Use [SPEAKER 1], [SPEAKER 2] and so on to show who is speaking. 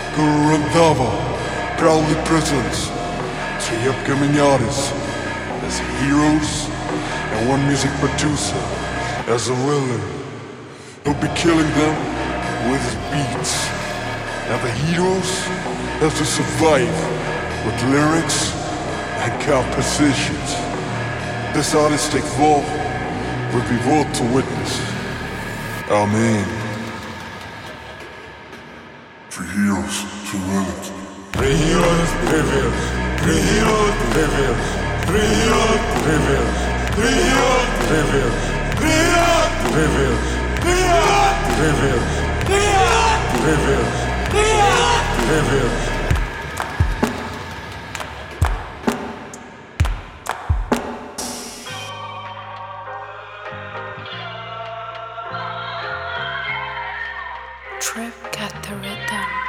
[SPEAKER 1] Guru Randhava proudly presents three upcoming artists as heroes and one music producer as a villain. He'll be killing them with his beats, and the heroes have to survive with lyrics and compositions. This artistic war will be worth to witness. Amen. Three heroes, two villains.
[SPEAKER 2] Three heroes, three villains. Three heroes, three villains. Three heroes, three villains. Three heroes, three villains. Three heroes, three villains. Three heroes, three villains. Three heroes, three villains. Three heroes, three villains.
[SPEAKER 3] Trip got the rhythm.